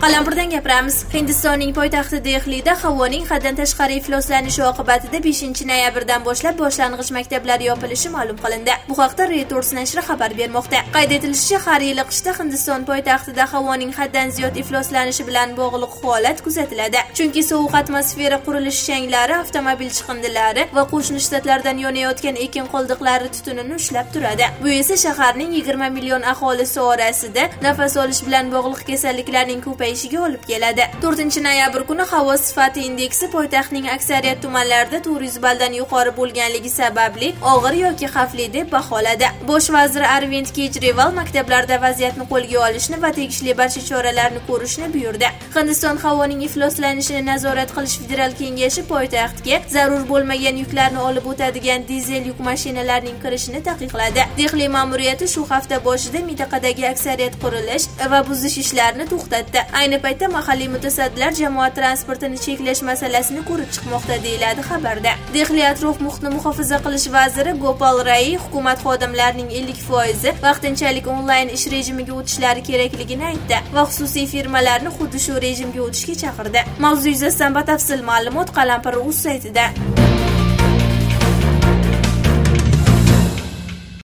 Qalampirdan gapiramiz. Hindistonning poytaxti Dehlida havoning haddan tashqari ifloslanishi oqibatida 5-noyabrdan boshlab boshlang'ich maktablar yopilishi ma'lum qilindi. Bu haqda Reuters nashri xabar bermoqda. Qayd etilishicha, har yili qishda Hindiston poytaxtida havoning haddan ziyod ifloslanishi bilan bog'liq holat kuzatiladi. Chunki sovuq atmosfera qurilish changlari, avtomobil chiqindilari va qo'shni shtatlardan yonayotgan ekin qoldiqlari tutunini ushlab turadi. Bu esa shaharning 20 million aholisi orasida nafas olish bilan bog'liq kasalliklarning ko'payishiga olib keladi. 4-noyabr kuni havo sifati indeksi poytaxtning aksariyat tumanlarida 400 balldan yuqori bo'lganligi sababli og'ir yoki xavfli deb baholadi. Bosh vazir Arvind Kejrival maktablarda vaziyatni qo'lga olishni va tegishli barcha choralarni ko'rishni buyurdi. Hindiston havoning ifloslanishini nazorat qilish federal kengashi poytaxtga zarur bo'lmagan yuklarni olib o'tadigan dizel yuk mashinalarining kirishini taqiqladi. Dehli ma'muriyati shu hafta boshida mintaqadagi aksariyat qurilish va buzish ishlarini to'xtatdi. Ayni paytda mahalliy mutasaddilar jamoat transportini cheklash masalasini ko'rib chiqmoqda, deyiladi xabarda. Dehli atrof muhitni muhofaza qilish vaziri Gopal Rai hukumat xodimlarining 50% vaqtinchalik onlayn ish rejimiga o'tishlari kerakligini aytdi va xususiy firmalarni xuddi shu rejimga o'tishga chaqirdi. Mavzu yuzasidan batafsil ma'lumot Qalampir.uz saytida.